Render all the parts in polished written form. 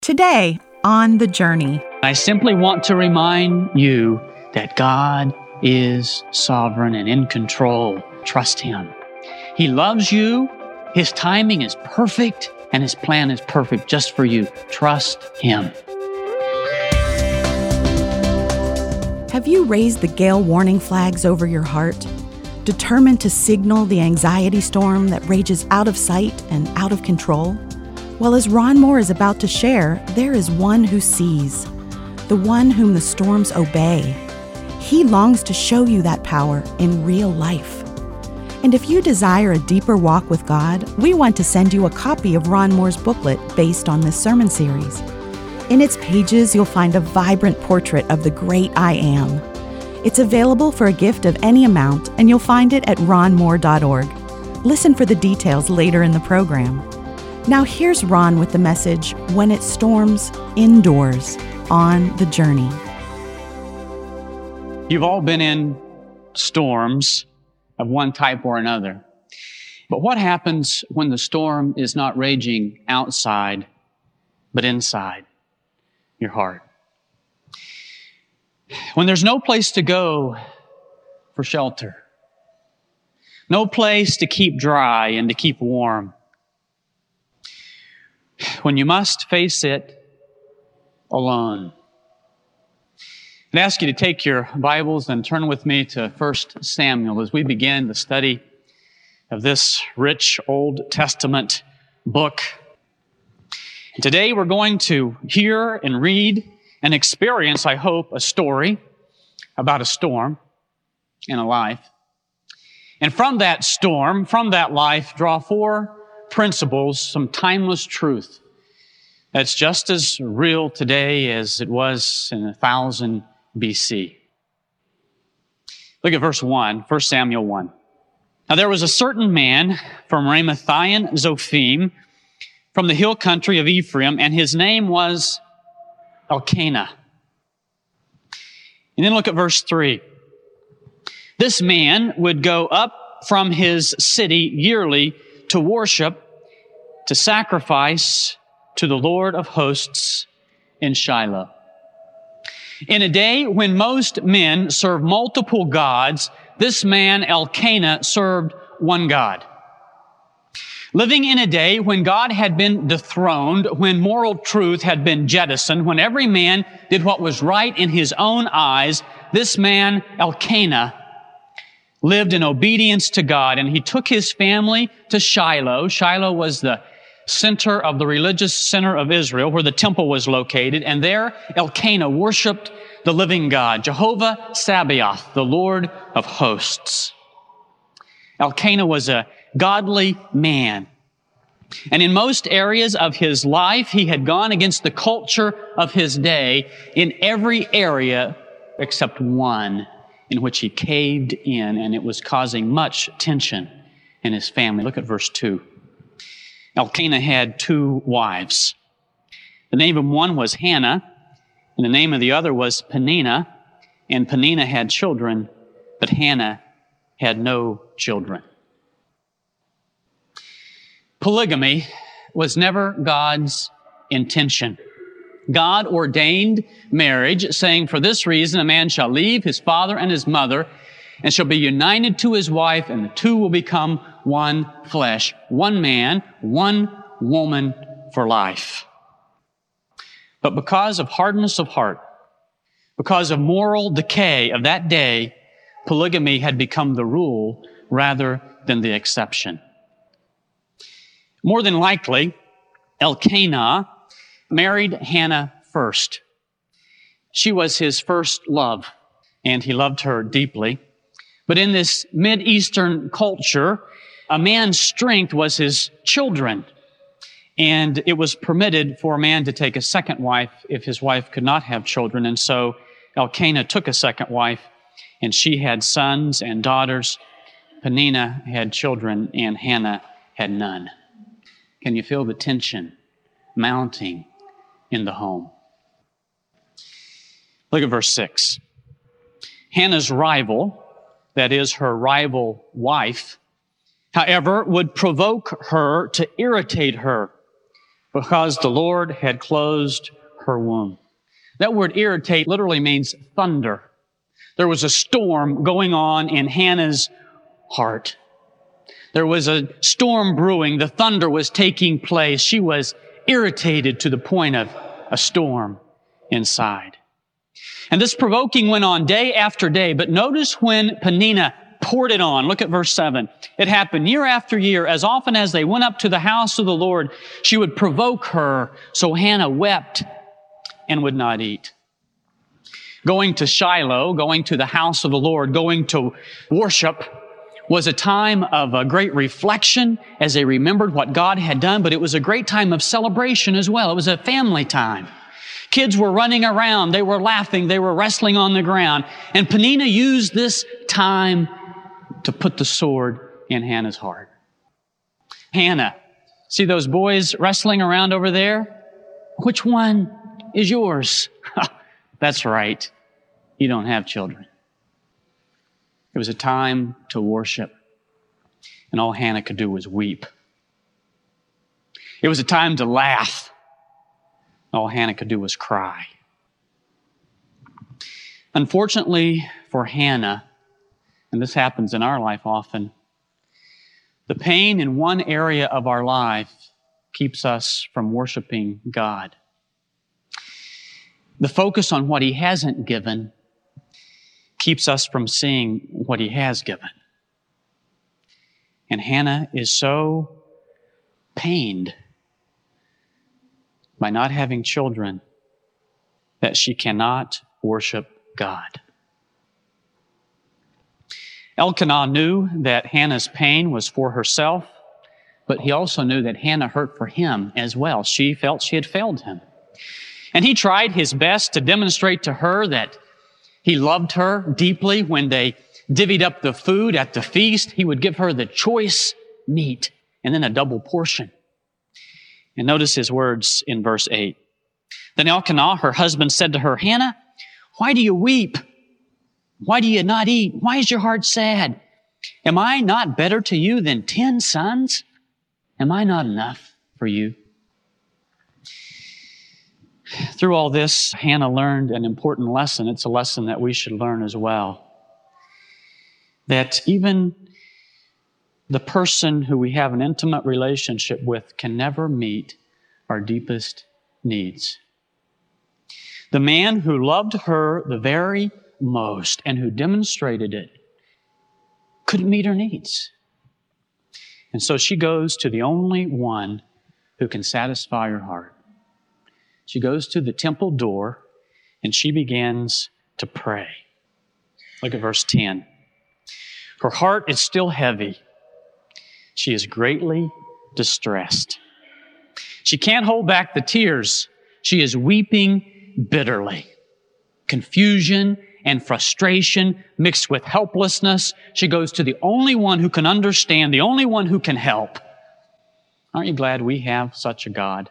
Today, on The Journey. I simply want to remind you that God is sovereign and in control. Trust Him. He loves you. His timing is perfect, and His plan is perfect just for you. Trust Him. Have you raised the gale warning flags over your heart, determined to signal the anxiety storm that rages out of sight and out of control? Well, as Ron Moore is about to share, there is one who sees, the one whom the storms obey. He longs to show you that power in real life. And if you desire a deeper walk with God, we want to send you a copy of Ron Moore's booklet based on this sermon series. In its pages, you'll find a vibrant portrait of the great I Am. It's available for a gift of any amount, and you'll find it at ronmoore.org. Listen for the details later in the program. Now here's Ron with the message, When It Storms Indoors, on The Journey. You've all been in storms of one type or another. But what happens when the storm is not raging outside, but inside your heart? When there's no place to go for shelter, no place to keep dry and to keep warm, when you must face it alone. I'd ask you to take your Bibles and turn with me to 1 Samuel as we begin the study of this rich Old Testament book. Today we're going to hear and read and experience, I hope, a story about a storm in a life. And from that storm, from that life, draw four principles, some timeless truth that's just as real today as it was in 1000 BC. Look at verse 1, 1 Samuel 1. Now there was a certain man from Ramathaim Zophim, from the hill country of Ephraim, and his name was Elkanah. And then look at verse 3. This man would go up from his city yearly to worship, to sacrifice to the Lord of hosts in Shiloh. In a day when most men serve multiple gods, this man Elkanah served one God. Living in a day when God had been dethroned, when moral truth had been jettisoned, when every man did what was right in his own eyes, this man Elkanah lived in obedience to God, and he took his family to Shiloh. Shiloh was the center of the religious center of Israel, where the temple was located, and there Elkanah worshiped the living God, Jehovah Sabaoth, the Lord of hosts. Elkanah was a godly man, and in most areas of his life, he had gone against the culture of his day in every area except one, in which he caved in, and it was causing much tension in his family. Look at verse 2. Elkanah had two wives. The name of one was Hannah, and the name of the other was Peninnah. And Peninnah had children, but Hannah had no children. Polygamy was never God's intention. God ordained marriage, saying, "For this reason a man shall leave his father and his mother, and shall be united to his wife, and the two will become one flesh." One man, one woman for life. But because of hardness of heart, because of moral decay of that day, polygamy had become the rule rather than the exception. More than likely, Elkanah married Hannah first. She was his first love, and he loved her deeply. But in this Mideastern culture, a man's strength was his children, and it was permitted for a man to take a second wife if his wife could not have children. And so Elkanah took a second wife, and she had sons and daughters. Peninnah had children, and Hannah had none. Can you feel the tension mounting in the home? Look at verse 6. Hannah's rival, that is her rival wife, however, would provoke her to irritate her. because the Lord had closed her womb. That word irritate literally means thunder. There was a storm going on in Hannah's heart. There was a storm brewing. The thunder was taking place. She was irritated to the point of a storm inside. And this provoking went on day after day. But notice when Peninnah poured it on. Look at verse 7. It happened year after year. As often as they went up to the house of the Lord, she would provoke her. So Hannah wept and would not eat. Going to Shiloh, going to the house of the Lord, going to worship was a time of a great reflection as they remembered what God had done, but it was a great time of celebration as well. It was a family time. Kids were running around, they were laughing, they were wrestling on the ground. And Peninnah used this time to put the sword in Hannah's heart. Hannah, see those boys wrestling around over there? Which one is yours? That's right. You don't have children. It was a time to worship, and all Hannah could do was weep. It was a time to laugh. All Hannah could do was cry. Unfortunately for Hannah, and this happens in our life often, the pain in one area of our life keeps us from worshiping God. The focus on what He hasn't given keeps us from seeing what He has given. And Hannah is so pained by not having children that she cannot worship God. Elkanah knew that Hannah's pain was for herself, but he also knew that Hannah hurt for him as well. She felt she had failed him. And he tried his best to demonstrate to her that he loved her deeply. When they divvied up the food at the feast, he would give her the choice meat and then a double portion. And notice his words in verse 8. Then Elkanah, her husband, said to her, Hannah, why do you weep? Why do you not eat? Why is your heart sad? Am I not better to you than 10 sons? Am I not enough for you? Through all this, Hannah learned an important lesson. It's a lesson that we should learn as well. That even the person who we have an intimate relationship with can never meet our deepest needs. The man who loved her the very most and who demonstrated it couldn't meet her needs. And so she goes to the only one who can satisfy her heart. She goes to the temple door and she begins to pray. Look at verse 10. Her heart is still heavy. She is greatly distressed. She can't hold back the tears. She is weeping bitterly. Confusion and frustration mixed with helplessness. She goes to the only one who can understand, the only one who can help. Aren't you glad we have such a God?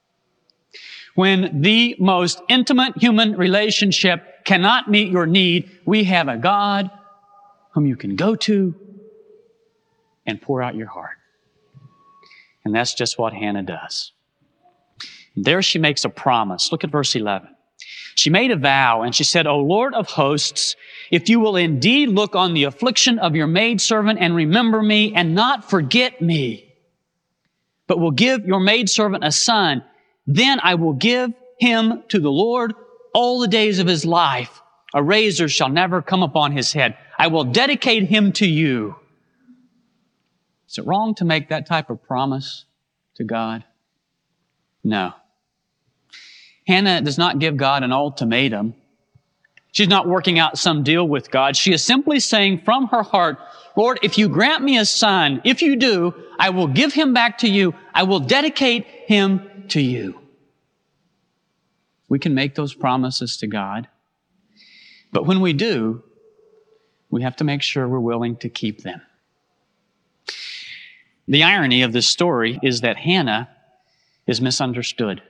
When the most intimate human relationship cannot meet your need, we have a God whom you can go to and pour out your heart. And that's just what Hannah does. And there she makes a promise. Look at verse 11. She made a vow and she said, O Lord of hosts, if you will indeed look on the affliction of your maidservant and remember me and not forget me, but will give your maidservant a son, then I will give him to the Lord all the days of his life. A razor shall never come upon his head. I will dedicate him to you. Is it wrong to make that type of promise to God? No. Hannah does not give God an ultimatum. She's not working out some deal with God. She is simply saying from her heart, Lord, if you grant me a son, if you do, I will give him back to you. I will dedicate him to you. We can make those promises to God. But when we do, we have to make sure we're willing to keep them. The irony of this story is that Hannah is misunderstood.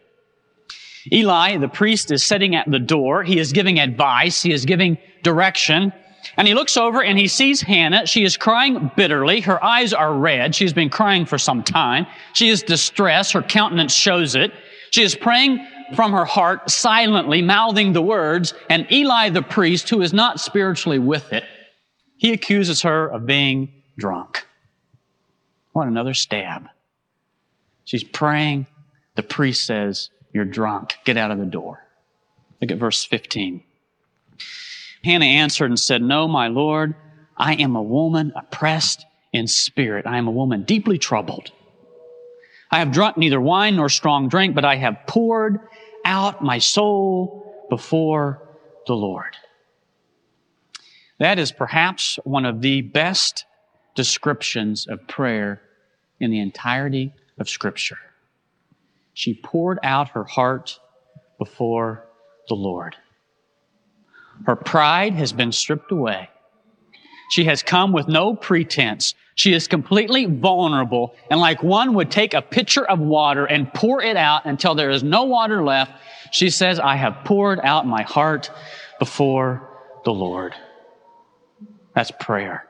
Eli, the priest, is sitting at the door. He is giving advice. He is giving direction. And he looks over and he sees Hannah. She is crying bitterly. Her eyes are red. She's been crying for some time. She is distressed. Her countenance shows it. She is praying from her heart, silently mouthing the words. And Eli the priest, who is not spiritually with it, he accuses her of being drunk. What another stab. She's praying. The priest says, "You're drunk. Get out of the door." Look at verse 15. Hannah answered and said, "No, my Lord, I am a woman oppressed in spirit. I am a woman deeply troubled. I have drunk neither wine nor strong drink, but I have poured out my soul before the Lord." That is perhaps one of the best descriptions of prayer in the entirety of Scripture. She poured out her heart before the Lord. Her pride has been stripped away. She has come with no pretense. She is completely vulnerable, and like one would take a pitcher of water and pour it out until there is no water left, she says, "I have poured out my heart before the Lord." That's prayer.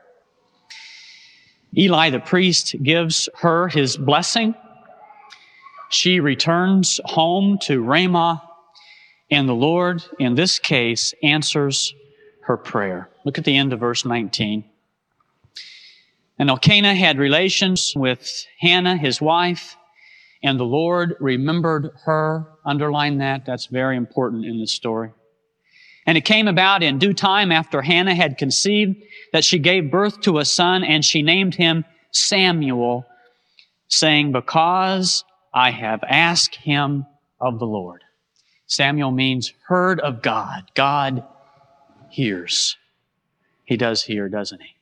Eli the priest gives her his blessing. She returns home to Ramah, and the Lord, in this case, answers her prayer. Look at the end of verse 19. "And Elkanah had relations with Hannah, his wife, and the Lord remembered her." Underline that. That's very important in this story. "And it came about in due time after Hannah had conceived that she gave birth to a son, and she named him Samuel, saying, 'Because I have asked him of the Lord.'" Samuel means heard of God. God hears. He does hear, doesn't he?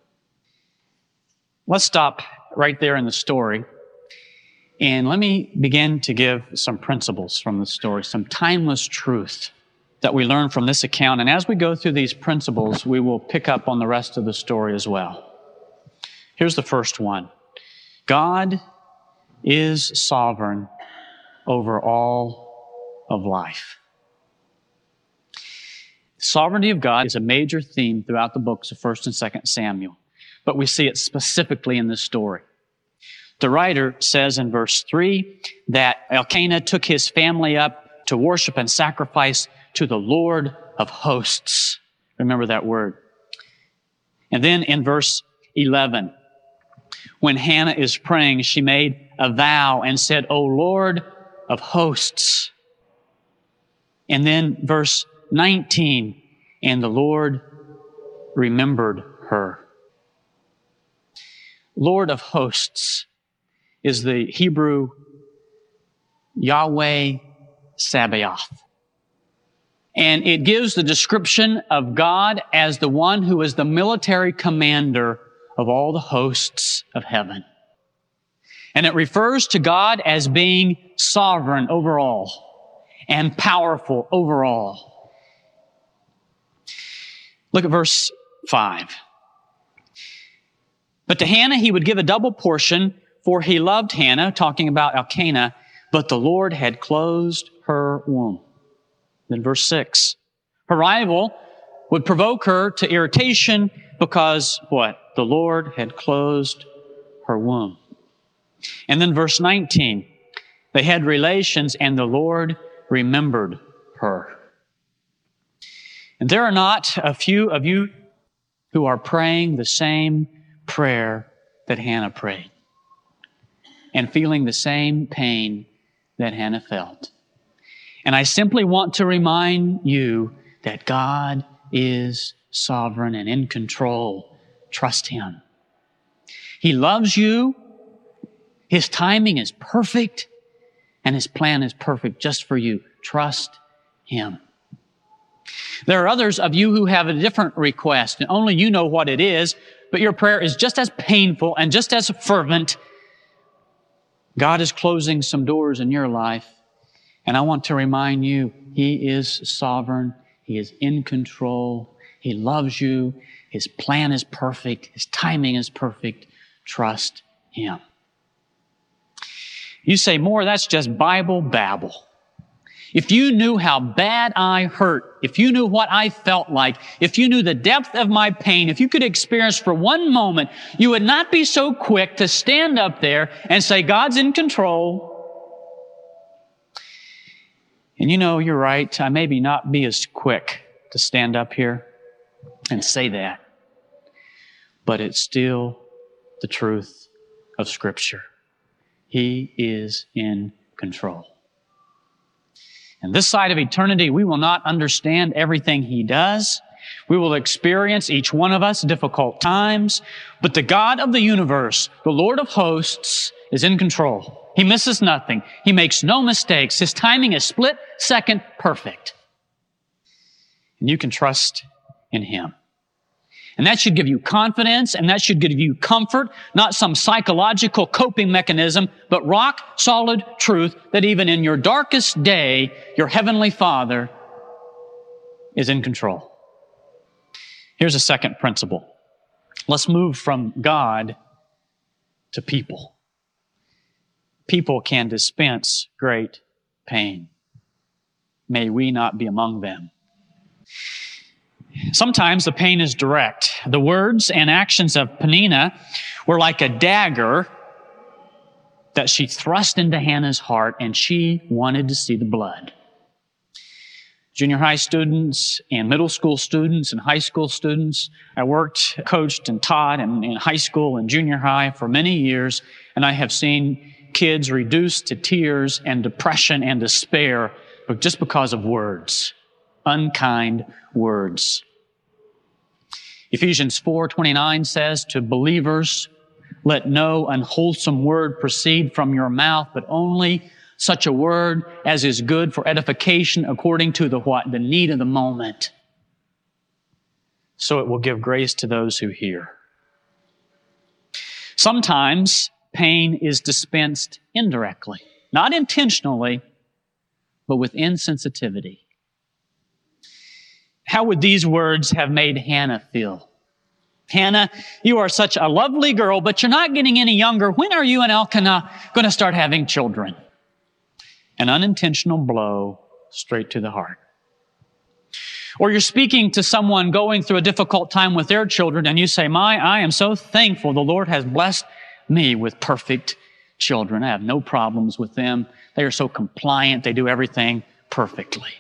Let's stop right there in the story. And let me begin to give some principles from the story, some timeless truth that we learn from this account. And as we go through these principles, we will pick up on the rest of the story as well. Here's the first one. God is sovereign over all of life. The sovereignty of God is a major theme throughout the books of 1st and 2nd Samuel, but we see it specifically in this story. The writer says in verse 3 that Elkanah took his family up to worship and sacrifice to the Lord of hosts. Remember that word. And then in verse 11, when Hannah is praying, she made a vow and said, "O Lord of hosts." And then verse 19, and the Lord remembered her. Lord of hosts is the Hebrew Yahweh Sabaoth. And it gives the description of God as the one who is the military commander of all the hosts of heaven. And it refers to God as being sovereign over all and powerful over all. Look at verse 5. "But to Hannah he would give a double portion, for he loved Hannah," talking about Elkanah, "but the Lord had closed her womb." Then verse 6. Her rival would provoke her to irritation because what? The Lord had closed her womb. And then verse 19. They had relations and the Lord remembered her. And there are not a few of you who are praying the same prayer that Hannah prayed and feeling the same pain that Hannah felt. And I simply want to remind you that God is sovereign and in control. Trust Him. He loves you. His timing is perfect, and His plan is perfect just for you. Trust Him. There are others of you who have a different request, and only you know what it is, but your prayer is just as painful and just as fervent. God is closing some doors in your life, and I want to remind you, He is sovereign. He is in control. He loves you. His plan is perfect. His timing is perfect. Trust Him. You say, "More, that's just Bible babble." If you knew how bad I hurt, if you knew what I felt like, if you knew the depth of my pain, if you could experience for one moment, you would not be so quick to stand up there and say, God's in control. And you know, you're right. I maybe not be as quick to stand up here and say that. But it's still the truth of Scripture. He is in control. And this side of eternity, we will not understand everything He does. We will experience, each one of us, difficult times. But the God of the universe, the Lord of hosts, is in control. He misses nothing. He makes no mistakes. His timing is split second perfect. And you can trust in Him. And that should give you confidence, and that should give you comfort, not some psychological coping mechanism, but rock solid truth that even in your darkest day, your Heavenly Father is in control. Here's a second principle. Let's move from God to people. People can dispense great pain. May we not be among them. Sometimes the pain is direct. The words and actions of Peninnah were like a dagger that she thrust into Hannah's heart, and she wanted to see the blood. Junior high students and middle school students and high school students, I worked, coached, and taught in high school and junior high for many years, and I have seen kids reduced to tears and depression and despair just because of words. Unkind words. Ephesians 4:29 says, to believers, let no unwholesome word proceed from your mouth, but only such a word as is good for edification according to the need of the moment. So it will give grace to those who hear. Sometimes pain is dispensed indirectly, not intentionally, but with insensitivity. How would these words have made Hannah feel? Hannah, you are such a lovely girl, but you're not getting any younger. When are you and Elkanah going to start having children? An unintentional blow straight to the heart. Or you're speaking to someone going through a difficult time with their children, and you say, I am so thankful the Lord has blessed me with perfect children. I have no problems with them. They are so compliant. They do everything perfectly.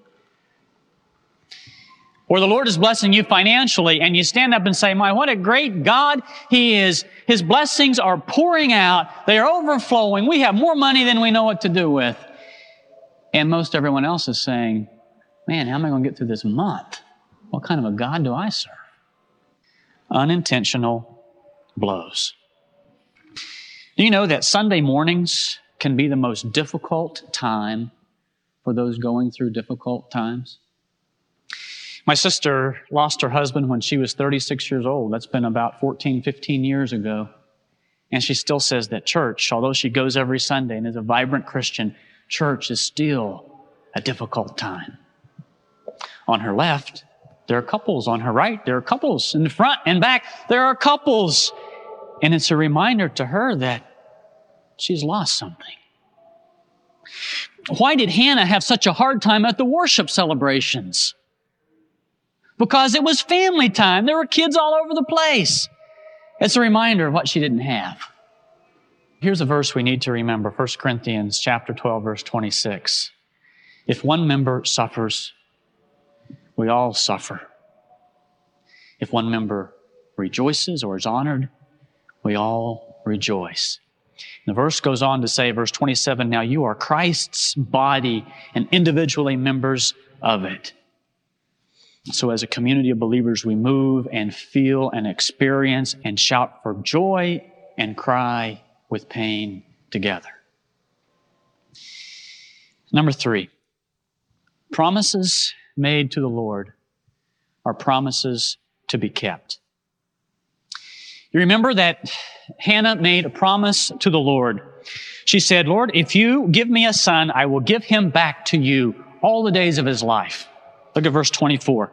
Or the Lord is blessing you financially, and you stand up and say, what a great God He is. His blessings are pouring out. They are overflowing. We have more money than we know what to do with. And most everyone else is saying, man, how am I going to get through this month? What kind of a God do I serve? Unintentional blows. Do you know that Sunday mornings can be the most difficult time for those going through difficult times? My sister lost her husband when she was 36 years old. That's been about 14, 15 years ago. And she still says that church, although she goes every Sunday and is a vibrant Christian, church is still a difficult time. On her left, there are couples. On her right, there are couples. In the front and back, there are couples. And it's a reminder to her that she's lost something. Why did Hannah have such a hard time at the worship celebrations? Because it was family time. There were kids all over the place. It's a reminder of what she didn't have. Here's a verse we need to remember, 1 Corinthians chapter 12, verse 26. If one member suffers, we all suffer. If one member rejoices or is honored, we all rejoice. The verse goes on to say, verse 27, now you are Christ's body and individually members of it. So as a community of believers, we move and feel and experience and shout for joy and cry with pain together. Number 3, promises made to the Lord are promises to be kept. You remember that Hannah made a promise to the Lord. She said, Lord, if you give me a son, I will give him back to you all the days of his life. Look at verse 24.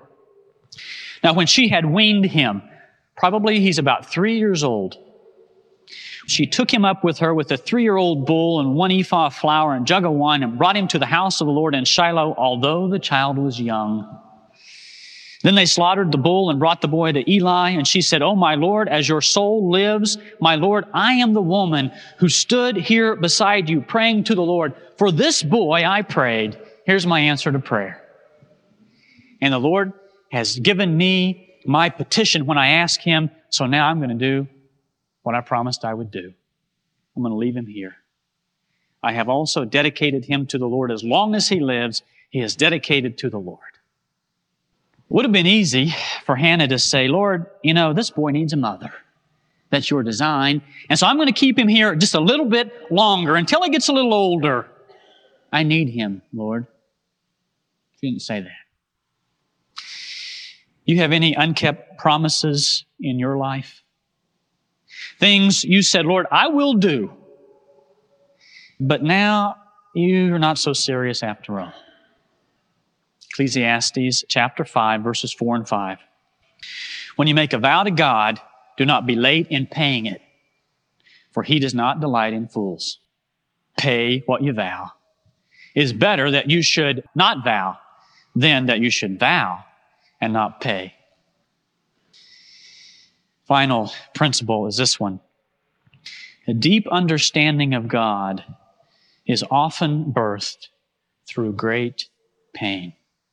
Now, when she had weaned him, probably he's about 3 years old, she took him up with her with a 3-year-old bull and 1 ephah of flour and jug of wine and brought him to the house of the Lord in Shiloh, although the child was young. Then they slaughtered the bull and brought the boy to Eli, and she said, "Oh, my Lord, as your soul lives, my Lord, I am the woman who stood here beside you praying to the Lord. For this boy I prayed." Here's my answer to prayer. "And the Lord has given me my petition when I asked Him, so now I'm going to do what I promised I would do. I'm going to leave him here. I have also dedicated him to the Lord. As long as he lives, he is dedicated to the Lord." It would have been easy for Hannah to say, "Lord, this boy needs a mother. That's your design. And so I'm going to keep him here just a little bit longer until he gets a little older. I need him, Lord." She didn't say that. You have any unkept promises in your life? Things you said, "Lord, I will do." But now you're not so serious after all. Ecclesiastes chapter 5, verses 4 and 5. "When you make a vow to God, do not be late in paying it, for He does not delight in fools. Pay what you vow. It is better that you should not vow than that you should vow and not pay." Final principle is this one. A deep understanding of God is often birthed through great pain.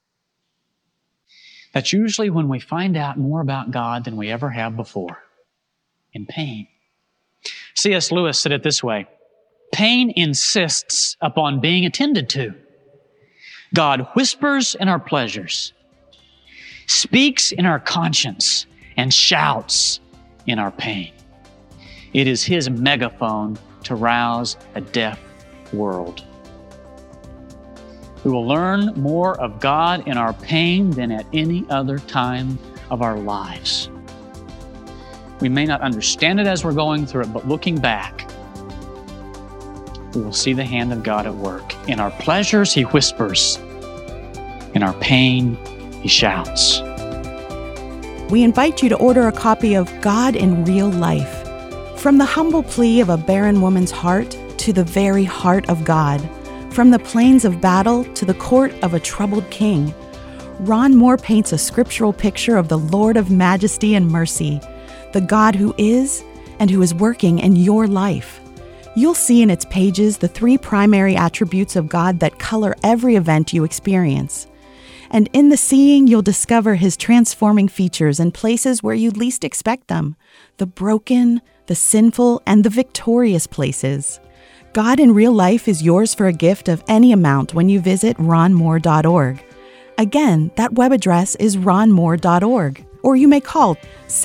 That's usually when we find out more about God than we ever have before. In pain. C.S. Lewis said it this way: "Pain insists upon being attended to. God whispers in our pleasures, speaks in our conscience, and shouts in our pain. It is His megaphone to rouse a deaf world." We will learn more of God in our pain than at any other time of our lives. We may not understand it as we're going through it, but looking back, we will see the hand of God at work. In our pleasures, He whispers. In our pain, He shouts. We invite you to order a copy of God in Real Life. From the humble plea of a barren woman's heart to the very heart of God. From the plains of battle to the court of a troubled king. Ron Moore paints a scriptural picture of the Lord of majesty and mercy, the God who is and who is working in your life. You'll see in its pages the 3 primary attributes of God that color every event you experience. And in the seeing, you'll discover His transforming features in places where you least expect them, the broken, the sinful, and the victorious places. God in Real Life is yours for a gift of any amount when you visit ronmoore.org. Again, that web address is ronmoore.org, or you may call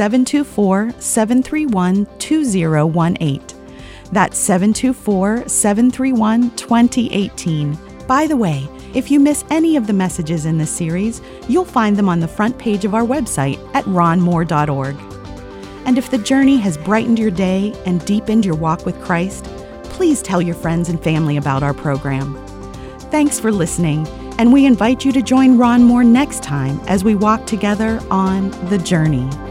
724-731-2018. That's 724-731-2018. By the way, if you miss any of the messages in this series, you'll find them on the front page of our website at ronmoore.org. And if the journey has brightened your day and deepened your walk with Christ, please tell your friends and family about our program. Thanks for listening, and we invite you to join Ron Moore next time as we walk together on The Journey.